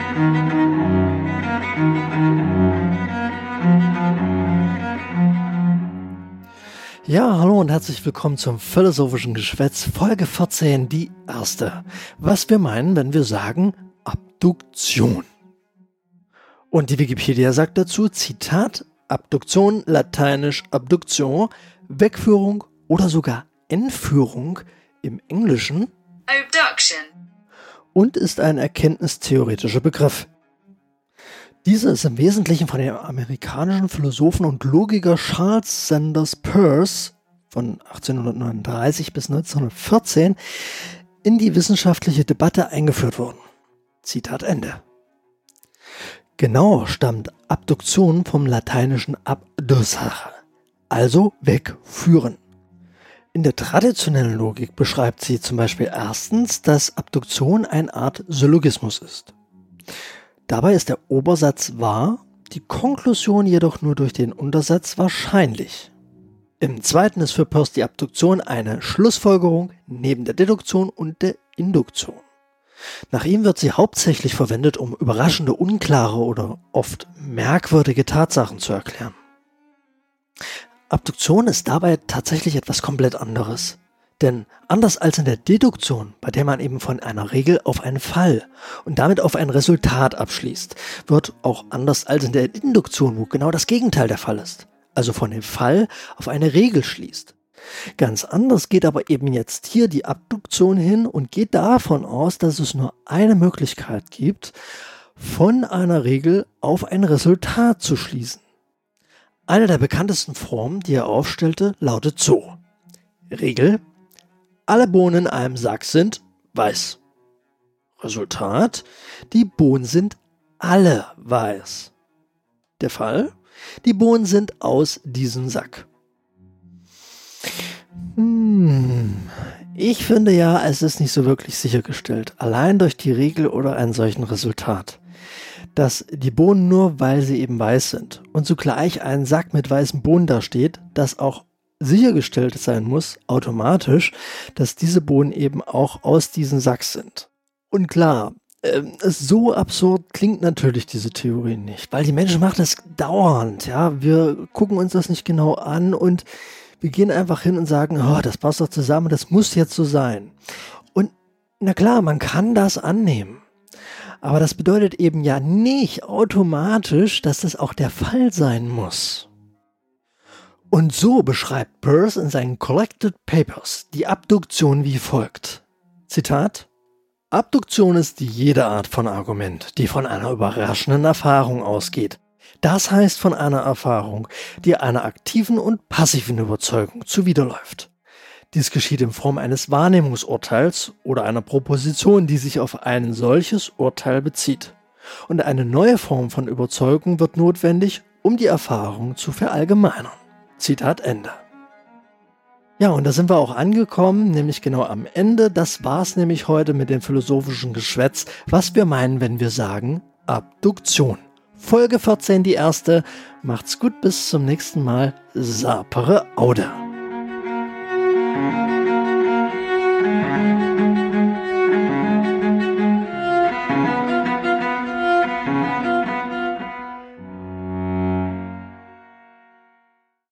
Ja, hallo und herzlich willkommen zum Philosophischen Geschwätz, Folge 14, die erste. Was wir meinen, wenn wir sagen Abduktion. Und die Wikipedia sagt dazu, Zitat, Abduktion, lateinisch Abductio, Wegführung oder sogar Entführung im Englischen Abduction und ist ein erkenntnistheoretischer Begriff. Dieser ist im Wesentlichen von dem amerikanischen Philosophen und Logiker Charles Sanders Peirce von 1839 bis 1914 in die wissenschaftliche Debatte eingeführt worden. Zitat Ende. Genau stammt Abduktion vom lateinischen abducere, also wegführen. In der traditionellen Logik beschreibt sie zum Beispiel erstens, dass Abduktion eine Art Syllogismus ist. Dabei ist der Obersatz wahr, die Konklusion jedoch nur durch den Untersatz wahrscheinlich. Im zweiten ist für Peirce die Abduktion eine Schlussfolgerung neben der Deduktion und der Induktion. Nach ihm wird sie hauptsächlich verwendet, um überraschende, unklare oder oft merkwürdige Tatsachen zu erklären. Abduktion ist dabei tatsächlich etwas komplett anderes. Denn anders als in der Deduktion, bei der man eben von einer Regel auf einen Fall und damit auf ein Resultat abschließt, wird auch anders als in der Induktion, wo genau das Gegenteil der Fall ist, also von dem Fall auf eine Regel schließt. Ganz anders geht aber eben jetzt hier die Abduktion hin und geht davon aus, dass es nur eine Möglichkeit gibt, von einer Regel auf ein Resultat zu schließen. Eine der bekanntesten Formen, die er aufstellte, lautet so. Regel: Alle Bohnen in einem Sack sind weiß. Resultat: Die Bohnen sind alle weiß. Der Fall: Die Bohnen sind aus diesem Sack. Ich finde ja, es ist nicht so wirklich sichergestellt, allein durch die Regel oder einen solchen Resultat, dass die Bohnen nur, weil sie eben weiß sind und zugleich ein Sack mit weißen Bohnen dasteht, dass auch sichergestellt sein muss, automatisch, dass diese Bohnen eben auch aus diesem Sack sind. Und klar, so absurd klingt natürlich diese Theorie nicht, weil die Menschen machen das dauernd, ja, wir gucken uns das nicht genau an und wir gehen einfach hin und sagen, oh, das passt doch zusammen, das muss jetzt so sein. Und na klar, man kann das annehmen. Aber das bedeutet eben ja nicht automatisch, dass das auch der Fall sein muss. Und so beschreibt Peirce in seinen Collected Papers die Abduktion wie folgt. Zitat: Abduktion ist jede Art von Argument, die von einer überraschenden Erfahrung ausgeht. Das heißt von einer Erfahrung, die einer aktiven und passiven Überzeugung zuwiderläuft. Dies geschieht in Form eines Wahrnehmungsurteils oder einer Proposition, die sich auf ein solches Urteil bezieht. Und eine neue Form von Überzeugung wird notwendig, um die Erfahrung zu verallgemeinern. Zitat Ende. Ja, und da sind wir auch angekommen, nämlich genau am Ende. Das war's nämlich heute mit dem philosophischen Geschwätz, was wir meinen, wenn wir sagen Abduktion. Folge 14, die erste. Macht's gut, bis zum nächsten Mal. Sapere Aude.